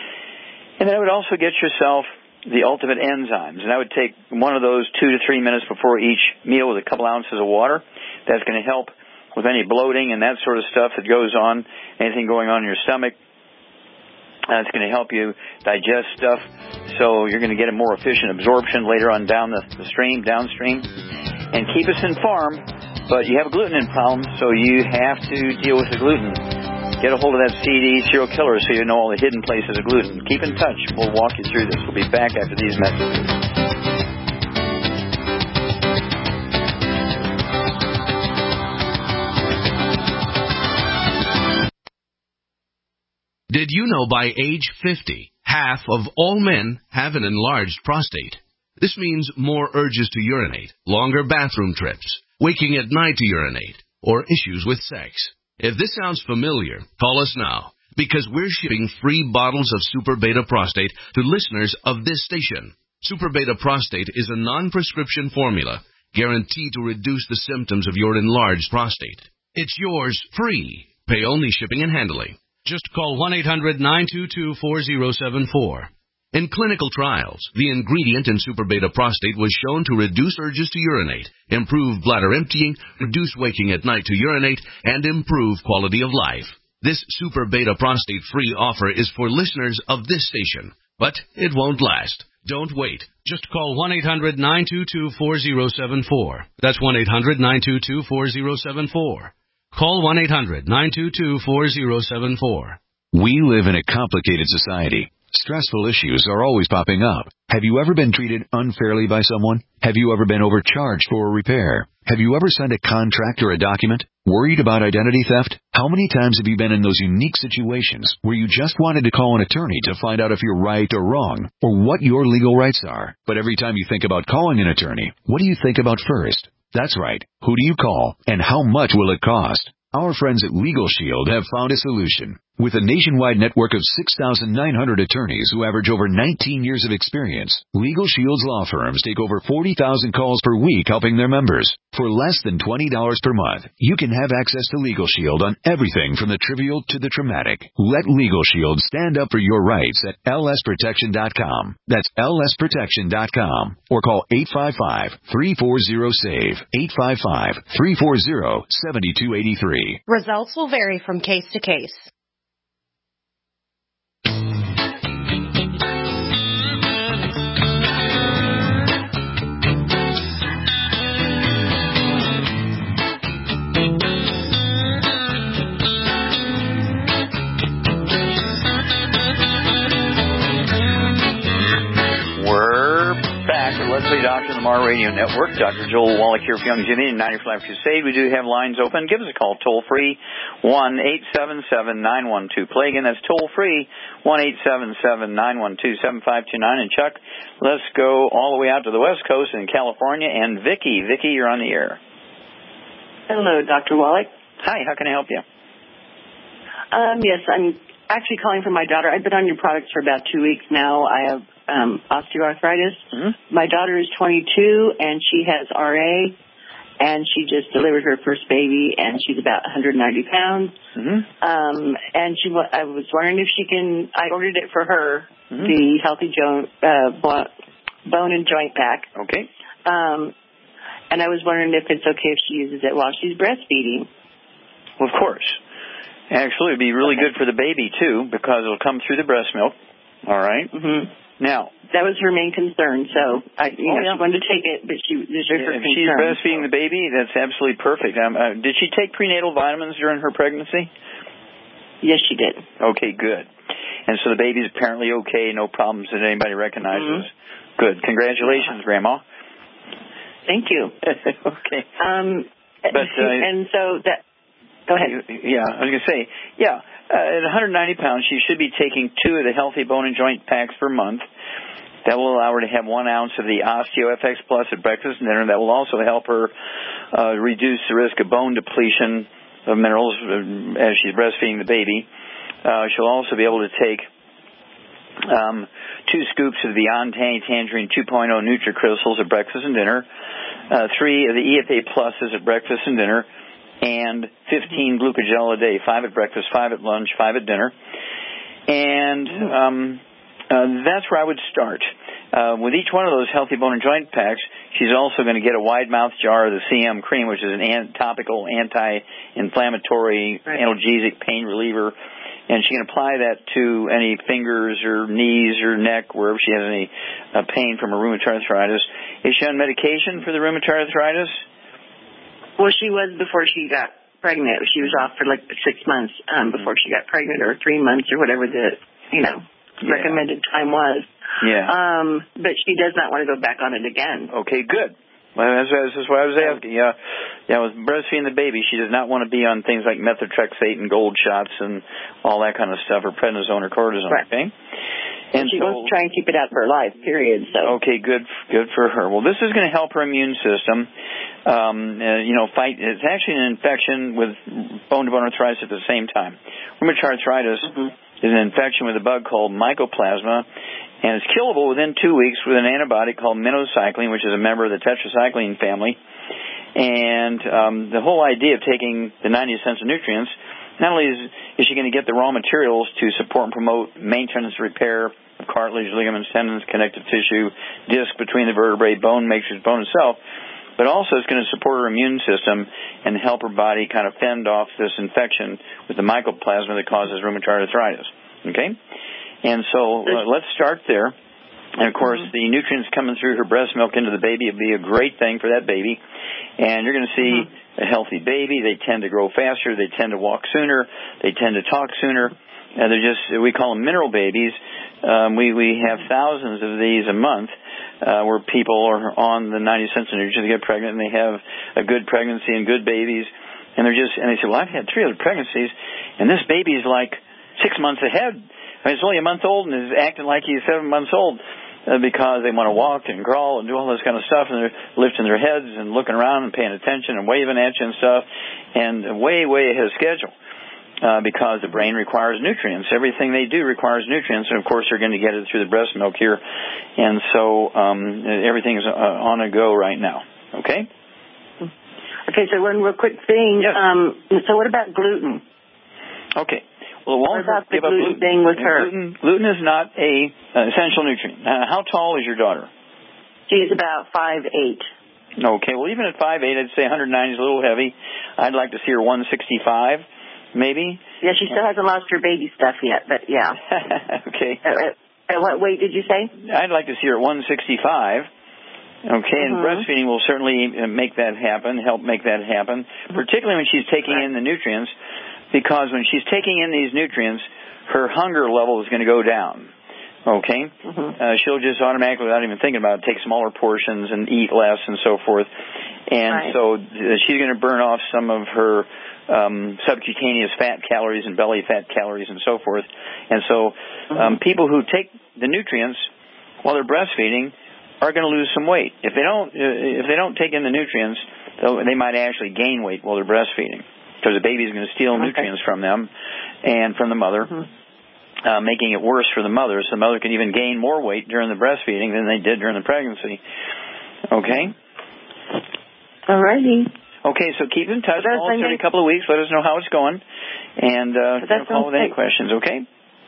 And then I would also get yourself the Ultimate Enzymes. And I would take one of those two to three minutes before each meal with a couple ounces of water. That's going to help with any bloating and that sort of stuff that goes on, anything going on in your stomach. That's going to help you digest stuff, so you're going to get a more efficient absorption later on down the, the stream, downstream. And keep us informed, but you have a gluten problem, so you have to deal with the gluten. Get a hold of that C D, Serial Killer, so you know all the hidden places of gluten. Keep in touch. We'll walk you through this. We'll be back after these messages. Did you know by age fifty, half of all men have an enlarged prostate? This means more urges to urinate, longer bathroom trips, waking at night to urinate, or issues with sex. If this sounds familiar, call us now, because we're shipping free bottles of Super Beta Prostate to listeners of this station. Super Beta Prostate is a non-prescription formula guaranteed to reduce the symptoms of your enlarged prostate. It's yours free. Pay only shipping and handling. Just call one eight hundred nine two two four zero seven four. In clinical trials, the ingredient in Super Beta Prostate was shown to reduce urges to urinate, improve bladder emptying, reduce waking at night to urinate, and improve quality of life. This Super Beta Prostate free offer is for listeners of this station, but it won't last. Don't wait. Just call one eight hundred nine two two four zero seven four. That's one eight hundred nine two two four zero seven four. Call one eight hundred nine two two four zero seven four. We live in a complicated society. Stressful issues are always popping up. Have you ever been treated unfairly by someone? Have you ever been overcharged for a repair? Have you ever signed a contract or a document? Worried about identity theft? How many times have you been in those unique situations where you just wanted to call an attorney to find out if you're right or wrong, or what your legal rights are? But every time you think about calling an attorney, what do you think about first? That's right. Who do you call, and how much will it cost? Our friends at Legal Shield have found a solution. With a nationwide network of six thousand nine hundred attorneys who average over nineteen years of experience, Legal Shield's law firms take over forty thousand calls per week helping their members. For less than twenty dollars per month, you can have access to Legal Shield on everything from the trivial to the traumatic. Let Legal Shield stand up for your rights at L S protection dot com. That's L S protection dot com. Or call eight five five, three four zero, S A V E, eight five five, three four zero, seven two eight three. Results will vary from case to case. We're back back to Leslie Doctor on the Mar Radio Network. Doctor Joel Wallach here for Youngevity and ninety for Life Crusade. We do have lines open. Give us a call toll free, one eight seven seven nine one two play. Again, that's toll free, one eight seven seven nine one two seven five two nine. And Chuck, let's go all the way out to the West Coast in California. And Vicki, Vicki, you're on the air. Hello, Doctor Wallach. Hi, how can I help you? Um, yes, I'm actually calling for my daughter. I've been on your products for about two weeks now. I have um, osteoarthritis. Mm-hmm. My daughter is twenty-two, and she has R A, and she just delivered her first baby, and she's about one hundred ninety pounds. Mm-hmm. Um, and she, I was wondering if she can, I ordered it for her, mm-hmm. the Healthy jo- uh, Bone and Joint Pack. Okay. Um, and I was wondering if it's okay if she uses it while she's breastfeeding. Well, of course. Actually, it would be really okay. good for the baby, too, because it'll come through the breast milk. All right? Mm-hmm. Now. That was her main concern, so I, you oh, know, yeah. she wanted to take it, but she this if, is her if concern. she's breastfeeding the baby, that's absolutely perfect. Um, uh, did she take prenatal vitamins during her pregnancy? Yes, she did. Okay, good. And so the baby's apparently okay, no problems that anybody recognizes. Mm-hmm. Good. Congratulations, yeah. Grandma. Thank you. Okay. Um, but, uh, and so that. Go ahead. Yeah, I was going to say, yeah, uh, at one hundred ninety pounds, she should be taking two of the Healthy Bone and Joint Packs per month. That will allow her to have one ounce of the OsteoFX Plus at breakfast and dinner. That will also help her uh, reduce the risk of bone depletion of minerals uh, as she's breastfeeding the baby. Uh, she'll also be able to take um, two scoops of the Ontang Tangerine two point oh NutriCrystals at breakfast and dinner, uh, three of the E F A Pluses at breakfast and dinner, and fifteen glucogel a day, five at breakfast, five at lunch, five at dinner. And um, uh, that's where I would start. Uh, with each one of those Healthy Bone and Joint Packs, she's also going to get a wide-mouth jar of the C M Cream, which is an an- topical anti-inflammatory, right. analgesic pain reliever. And she can apply that to any fingers or knees or neck, wherever she has any uh, pain from her rheumatoid arthritis. Is she on medication for the rheumatoid arthritis? Well, she was before she got pregnant. She was off for like six months um, before she got pregnant, or three months, or whatever the you know yeah. recommended time was. Yeah. Um, but she does not want to go back on it again. Okay, good. Well, that's, that's what I was asking. Yeah, yeah. With breastfeeding the baby, she does not want to be on things like methotrexate and gold shots and all that kind of stuff, or prednisone or cortisone. Right. Okay. And she so, wants to try and keep it out of her life, period. So okay, good, good for her. Well, this is going to help her immune system. Um, uh, you know, fight. It's actually an infection with bone-to-bone arthritis at the same time. Rheumatoid arthritis mm-hmm. is an infection with a bug called mycoplasma, and it's killable within two weeks with an antibiotic called minocycline, which is a member of the tetracycline family. And um, the whole idea of taking the ninety essential nutrients, not only is, is she going to get the raw materials to support and promote maintenance, repair of cartilage, ligaments, tendons, connective tissue, disc between the vertebrae, bone matrix, bone itself, but also it's going to support her immune system and help her body kind of fend off this infection with the mycoplasma that causes rheumatoid arthritis. Okay? And so uh, let's start there. And, of course, mm-hmm. the nutrients coming through her breast milk into the baby would be a great thing for that baby. And you're going to see mm-hmm. a healthy baby. They tend to grow faster. They tend to walk sooner. They tend to talk sooner. And they're just, we call them mineral babies. Um, we, we have thousands of these a month uh, where people are on the ninety cents of nutrients to get pregnant, and they have a good pregnancy and good babies. And they're just, and they say, well, I've had three other pregnancies, and this baby is like six months ahead. I mean, it's only a month old and is acting like he's seven months old uh, because they want to walk and crawl and do all this kind of stuff, and they're lifting their heads and looking around and paying attention and waving at you and stuff, and way, way ahead of schedule. Uh, because the brain requires nutrients. Everything they do requires nutrients, and of course they're going to get it through the breast milk here. And so um, everything is uh, on a go right now. Okay? Okay, so one real quick thing. Yes. Um, so what about gluten? Okay. Well, what about the gluten, gluten thing with her? Gluten, gluten is not a uh, essential nutrient. Uh, how tall is your daughter? She's about five eight. Okay. Well, even at five eight, I'd say one hundred ninety is a little heavy. I'd like to see her one sixty-five. Maybe? Yeah, she still hasn't lost her baby stuff yet, but yeah. Okay. At, at what weight did you say? I'd like to see her at one sixty-five. Okay, mm-hmm. and breastfeeding will certainly make that happen, help make that happen, particularly when she's taking right. in the nutrients, because when she's taking in these nutrients, her hunger level is going to go down. Okay? Mm-hmm. Uh, she'll just automatically, without even thinking about it, take smaller portions and eat less and so forth. And right. so uh, she's going to burn off some of her um, subcutaneous fat calories and belly fat calories and so forth. And so um, mm-hmm. people who take the nutrients while they're breastfeeding are going to lose some weight. If they don't, uh, if they don't take in the nutrients, they might actually gain weight while they're breastfeeding because the baby is going to steal okay. nutrients from them and from the mother. Mm-hmm. Uh, making it worse for the mother, so the mother can even gain more weight during the breastfeeding than they did during the pregnancy. Okay? All righty. Okay, so keep in touch. Call us every couple of weeks. Let us know how it's going. And uh, you know, call with any questions, okay?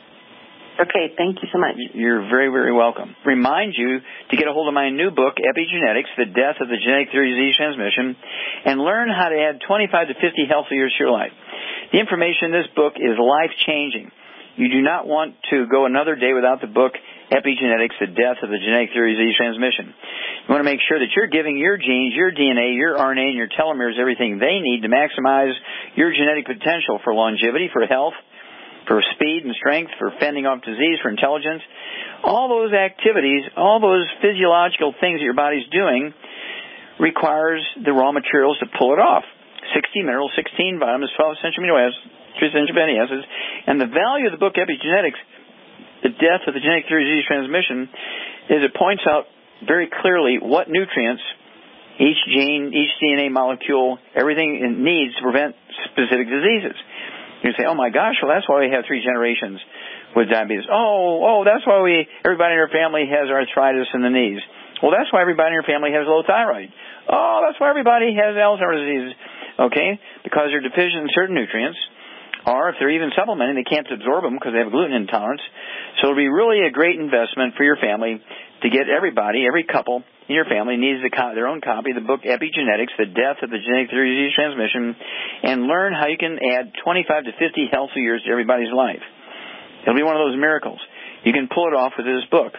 Okay, thank you so much. You're very, very welcome. Remind you to get a hold of my new book, Epigenetics, The Death of the Genetic Theory of Disease Transmission, and learn how to add twenty-five to fifty healthy years to your life. The information in this book is life-changing. You do not want to go another day without the book, Epigenetics, The Death of the Genetic Theory of Disease Transmission. You want to make sure that you're giving your genes, your D N A, your R N A, and your telomeres everything they need to maximize your genetic potential for longevity, for health, for speed and strength, for fending off disease, for intelligence. All those activities, all those physiological things that your body's doing requires the raw materials to pull it off. sixty minerals, sixteen vitamins, twelve essential amino acids, three essential fatty acids, and the value of the book Epigenetics, The Death of the Genetic Theory of Disease Transmission, is it points out very clearly what nutrients each gene, each D N A molecule, everything it needs to prevent specific diseases. You say, oh my gosh, well that's why we have three generations with diabetes. Oh, oh, that's why we everybody in our family has arthritis in the knees. Well, that's why everybody in your family has low thyroid. Oh, that's why everybody has Alzheimer's disease. Okay, because they're deficient in certain nutrients. Or if they're even supplementing, they can't absorb them because they have gluten intolerance. So it'll be really a great investment for your family to get everybody, every couple in your family needs a co- their own copy of the book Epigenetics, The Death of the Genetic Theory of Disease Transmission, and learn how you can add twenty-five to fifty healthy years to everybody's life. It'll be one of those miracles. You can pull it off with this book.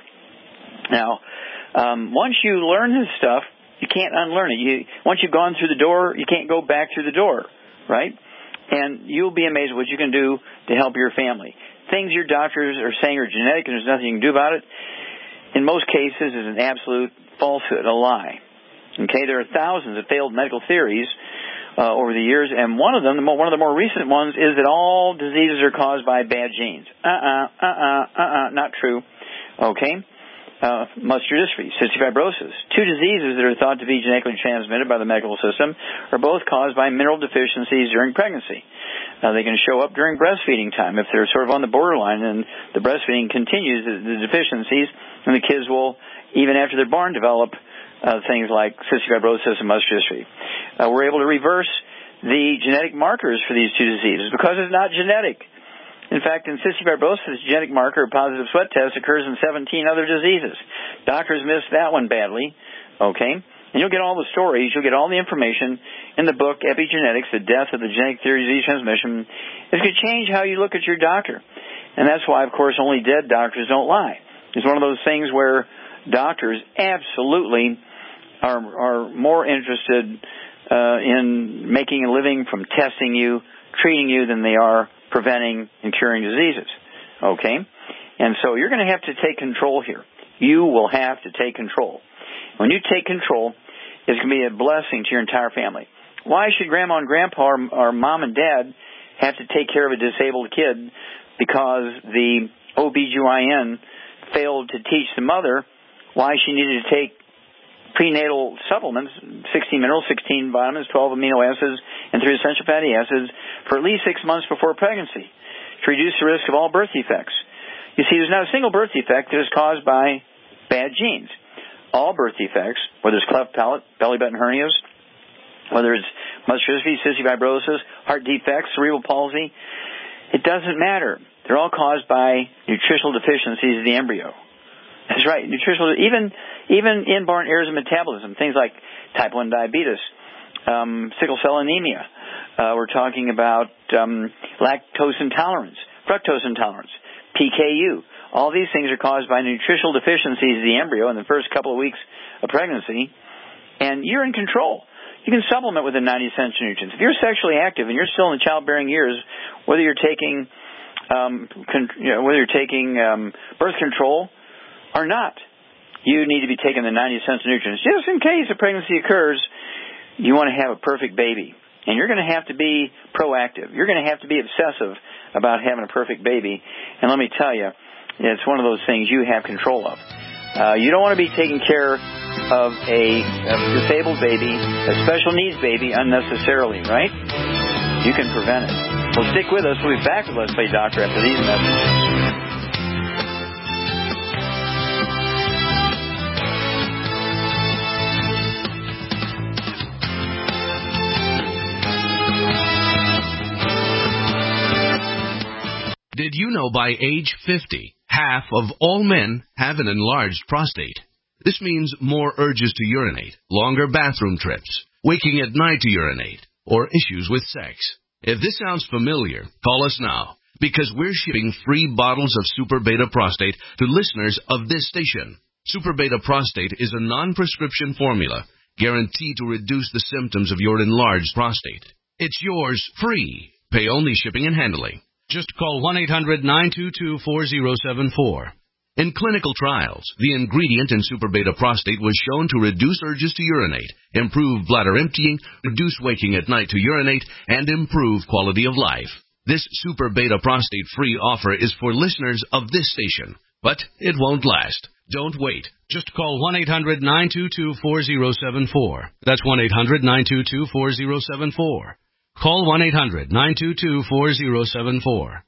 Now, um, once you learn this stuff, you can't unlearn it. You, once you've gone through the door, you can't go back through the door, right? And you'll be amazed what you can do to help your family. Things your doctors are saying are genetic and there's nothing you can do about it, in most cases is an absolute falsehood, a lie. Okay, there are thousands of failed medical theories uh, over the years, and one of them, one of the more recent ones, is that all diseases are caused by bad genes. Uh-uh, uh-uh, uh-uh, not true. Okay? Uh, muscular dystrophy, cystic fibrosis, two diseases that are thought to be genetically transmitted by the medical system, are both caused by mineral deficiencies during pregnancy. Uh, they can show up during breastfeeding time if they're sort of on the borderline and the breastfeeding continues, the, the deficiencies, and the kids will, even after they're born, develop uh, things like cystic fibrosis and muscular dystrophy. Uh, we're able to reverse the genetic markers for these two diseases because it's not genetic. In fact, in cystic fibrosis, the genetic marker of positive sweat test occurs in seventeen other diseases. Doctors missed that one badly, okay? And you'll get all the stories, you'll get all the information in the book, Epigenetics, The Death of the Genetic Theory of Disease Transmission. It's going to change how you look at your doctor. And that's why, of course, only dead doctors don't lie. It's one of those things where doctors absolutely are, are more interested uh, in making a living from testing you, treating you, than they are preventing and curing diseases, okay? And so you're going to have to take control here. You will have to take control. When you take control, it's going to be a blessing to your entire family. Why should grandma and grandpa or, or mom and dad have to take care of a disabled kid because the O B G Y N failed to teach the mother why she needed to take prenatal supplements, sixteen minerals, sixteen vitamins, twelve amino acids, and three essential fatty acids for at least six months before pregnancy to reduce the risk of all birth defects. You see, there's not a single birth defect that is caused by bad genes. All birth defects, whether it's cleft palate, belly button hernias, whether it's muscular dystrophy, cystic fibrosis, heart defects, cerebral palsy, it doesn't matter. They're all caused by nutritional deficiencies of the embryo. That's right. Nutritional, even even inborn errors of metabolism, things like type one diabetes, um, sickle cell anemia. Uh, we're talking about um, lactose intolerance, fructose intolerance, P K U. All these things are caused by nutritional deficiencies of the embryo in the first couple of weeks of pregnancy, and you're in control. You can supplement with the ninety essential nutrients. If you're sexually active and you're still in the childbearing years, whether you're taking um, con- you know, whether you're taking um, birth control or not. You need to be taking the ninety essential nutrients. Just in case a pregnancy occurs, you want to have a perfect baby. And you're going to have to be proactive. You're going to have to be obsessive about having a perfect baby. And let me tell you, it's one of those things you have control of. Uh, you don't want to be taking care of a, a disabled baby, a special needs baby, unnecessarily, right? You can prevent it. Well, stick with us. We'll be back with Let's Play Doctor after these messages. Did you know by age fifty, half of all men have an enlarged prostate? This means more urges to urinate, longer bathroom trips, waking at night to urinate, or issues with sex. If this sounds familiar, call us now, because we're shipping free bottles of Super Beta Prostate to listeners of this station. Super Beta Prostate is a non-prescription formula guaranteed to reduce the symptoms of your enlarged prostate. It's yours free. Pay only shipping and handling. Just call one eight hundred nine two two four zero seven four. In clinical trials, the ingredient in Super Beta Prostate was shown to reduce urges to urinate, improve bladder emptying, reduce waking at night to urinate, and improve quality of life. This Super Beta Prostate free offer is for listeners of this station, but it won't last. Don't wait. Just call one eight hundred nine two two four zero seven four. That's one eight hundred nine two two four zero seven four. Call one eight hundred nine two two four zero seven four.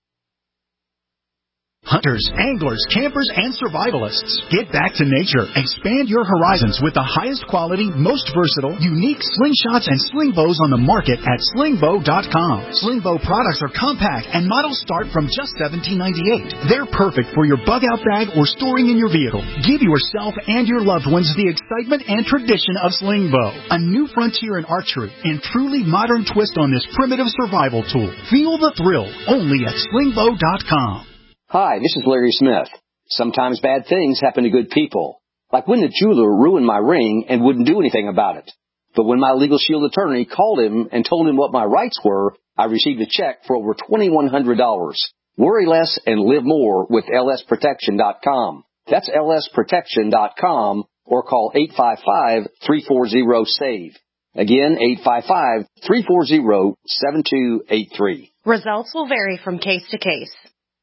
Hunters, anglers, campers, and survivalists. Get back to nature. Expand your horizons with the highest quality, most versatile, unique slingshots and sling bows on the market at sling bow dot com. Sling bow products are compact and models start from just seventeen ninety-eight. They're perfect for your bug-out bag or storing in your vehicle. Give yourself and your loved ones the excitement and tradition of sling bow, a new frontier in archery and truly modern twist on this primitive survival tool. Feel the thrill only at sling bow dot com. Hi, this is Larry Smith. Sometimes bad things happen to good people. Like when the jeweler ruined my ring and wouldn't do anything about it. But when my Legal Shield attorney called him and told him what my rights were, I received a check for over twenty-one hundred dollars. Worry less and live more with L S protection dot com. That's L S protection dot com or call eight five five, three four zero, SAVE. Again, eight five five, three four zero, seven two eight three. Results will vary from case to case.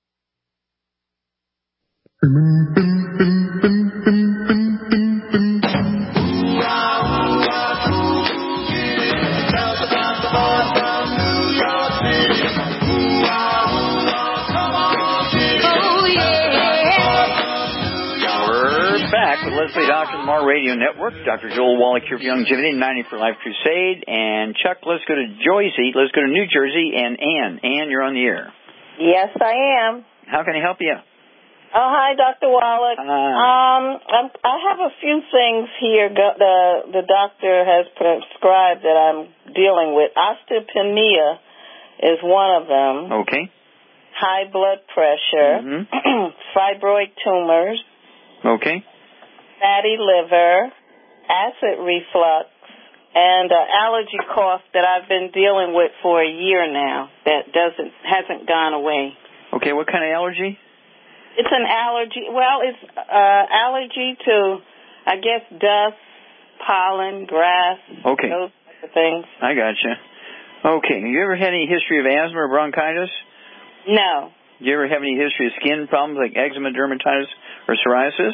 Let's Play Doctor on the Mar Radio Network. Doctor Joel Wallach here for Longevity, ninety for Life Crusade. And Chuck, let's go to Joyce. Let's go to New Jersey. And Ann. Ann, you're on the air. Yes, I am. How can I help you? Oh, hi, Doctor Wallach. Hi. Um, I'm, I have a few things here the the doctor has prescribed that I'm dealing with. Osteopenia is one of them. Okay. High blood pressure. Mm-hmm. Fibroid tumors. Okay. Fatty liver. Acid reflux. And uh, allergy cough that I've been dealing with for a year now that doesn't hasn't gone away. Okay, what kind of allergy? It's an allergy. Well, it's uh, allergy to, I guess, dust, pollen, grass, okay. those types of things. I gotcha. Okay. Have you ever had any history of asthma or bronchitis? No. Do you ever have any history of skin problems like eczema, dermatitis, or psoriasis?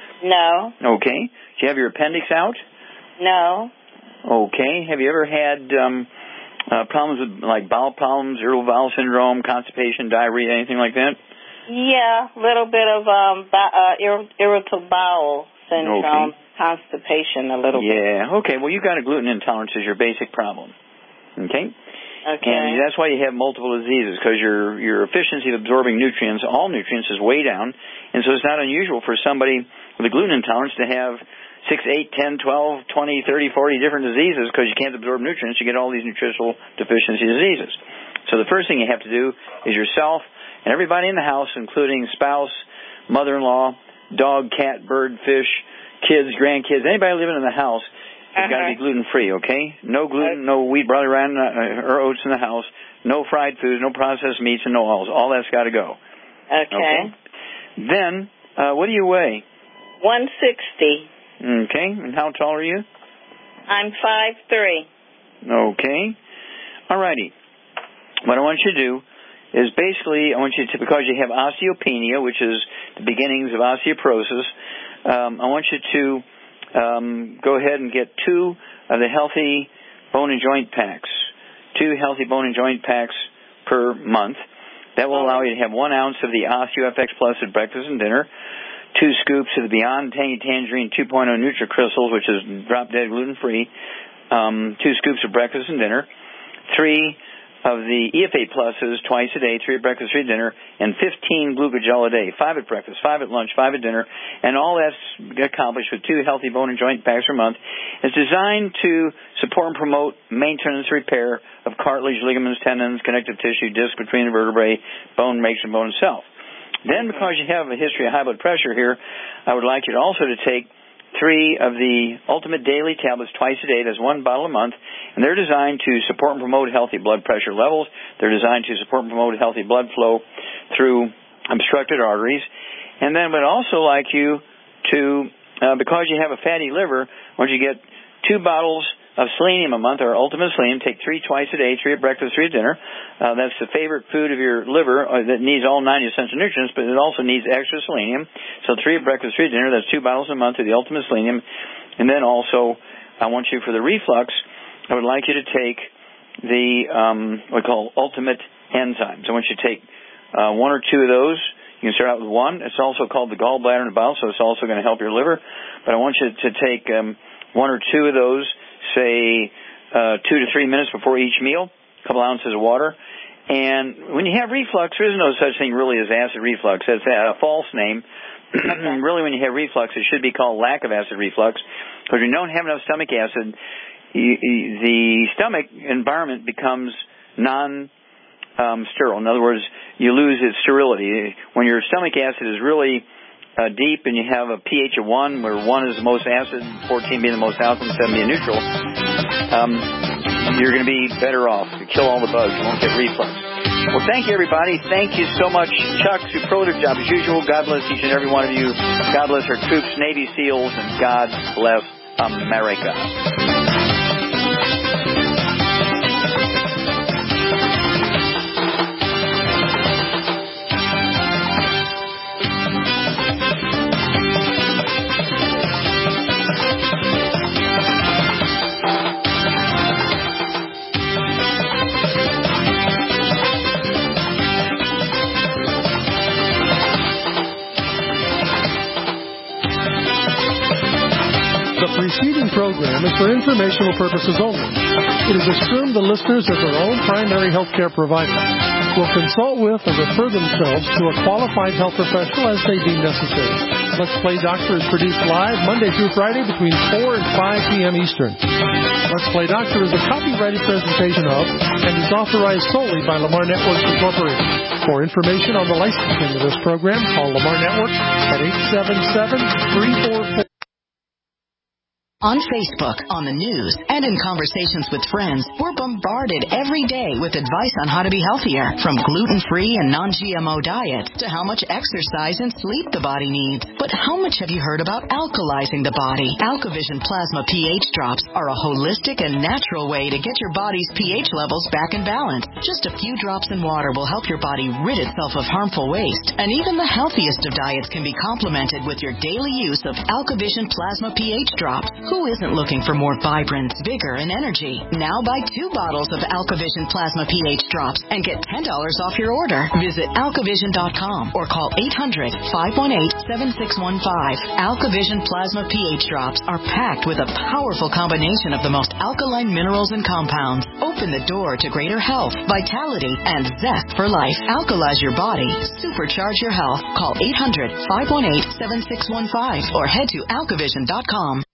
No. Okay. Do you have your appendix out? No. Okay. Have you ever had um, uh, problems with like bowel problems, irritable bowel syndrome, constipation, diarrhea, anything like that? Yeah, a little bit of um, ba- uh, ir- irritable bowel syndrome, okay. Constipation a little yeah. bit. Yeah, okay. Well, you've got a gluten intolerance as your basic problem. Okay? Okay. And that's why you have multiple diseases, because your your efficiency of absorbing nutrients, all nutrients, is way down. And so it's not unusual for somebody with a gluten intolerance to have six, eight, ten, twelve, twenty, thirty, forty different diseases because you can't absorb nutrients. You get all these nutritional deficiency diseases. So the first thing you have to do is yourself and everybody in the house, including spouse, mother-in-law, dog, cat, bird, fish, kids, grandkids, anybody living in the house, It's got to be gluten-free, okay? No gluten, no wheat, barley, bran, uh, or oats in the house. No fried foods, no processed meats, and no oils. All that's got to go. Okay. okay? Then, uh, what do you weigh? one sixty. Okay. And how tall are you? I'm five three. Okay. All righty. What I want you to do is basically, I want you to, because you have osteopenia, which is the beginnings of osteoporosis, um, I want you to um, go ahead and get two of the healthy bone and joint packs. Two healthy bone and joint packs per month. That will allow you to have one ounce of the OsteoFX Plus at breakfast and dinner, two scoops of the Beyond Tangy Tangerine two point oh NutriCrystals, which is drop-dead gluten-free, um, two scoops of breakfast and dinner, three of the E F A Pluses twice a day, three at breakfast, three at dinner, and fifteen Glucogel a day, five at breakfast, five at lunch, five at dinner, and all that's accomplished with two healthy bone and joint packs per month. It's designed to support and promote maintenance repair of cartilage, ligaments, tendons, connective tissue, disc between the vertebrae, bone makes and bone itself. Then, because you have a history of high blood pressure here, I would like you to also to take three of the Ultimate Daily tablets twice a day. That's one bottle a month. And they're designed to support and promote healthy blood pressure levels. They're designed to support and promote healthy blood flow through obstructed arteries. And then we'd also like you to, uh, because you have a fatty liver, once you get two bottles of selenium a month, or Ultimate Selenium, take three twice a day, three at breakfast, three at dinner. Uh, that's the favorite food of your liver uh, that needs all ninety essential nutrients, but it also needs extra selenium. So three at breakfast, three at dinner, that's two bottles a month of the Ultimate Selenium. And then also, I want you for the reflux, I would like you to take the, um, what we call Ultimate Enzymes. I want you to take uh, one or two of those. You can start out with one. It's also called the gallbladder and the bowel, so it's also going to help your liver. But I want you to take um, one or two of those, say uh, two to three minutes before each meal, a couple ounces of water. And when you have reflux, there is no such thing really as acid reflux. That's a false name. Really, when you have reflux, it should be called lack of acid reflux, because when you don't have enough stomach acid, you, you, the stomach environment becomes non um, sterile. In other words, you lose its sterility. When your stomach acid is really Uh, deep and you have a pH of one, where one is the most acid, fourteen being the most alkaline, seven being neutral, um, you're going to be better off to kill all the bugs. You won't get reflux. Well, thank you, everybody. Thank you so much, Chuck. Superlative job as usual. God bless each and every one of you. God bless our troops, Navy SEALs, and God bless America. The preceding program is for informational purposes only. It is assumed the listeners as their own primary health care provider will consult with or refer themselves to a qualified health professional as they deem necessary. Let's Play Doctor is produced live Monday through Friday between four and five p.m. Eastern. Let's Play Doctor is a copyrighted presentation of and is authorized solely by Lamar Networks Incorporated. For information on the licensing of this program, call Lamar Networks at eight seven seven, three four four. On Facebook, on the news, and in conversations with friends, we're bombarded every day with advice on how to be healthier, from gluten-free and non-G M O diets to how much exercise and sleep the body needs. But how much have you heard about alkalizing the body? AlkaVision Plasma pH drops are a holistic and natural way to get your body's pH levels back in balance. Just a few drops in water will help your body rid itself of harmful waste. And even the healthiest of diets can be complemented with your daily use of AlkaVision Plasma pH drops. Who isn't looking for more vibrance, vigor, and energy? Now buy two bottles of AlkaVision Plasma pH drops and get ten dollars off your order. Visit alkavision dot com or call eight hundred, five one eight, seven six one five. AlkaVision Plasma pH drops are packed with a powerful combination of the most alkaline minerals and compounds. Open the door to greater health, vitality, and zest for life. Alkalize your body. Supercharge your health. Call eight hundred, five one eight, seven six one five or head to alkavision dot com.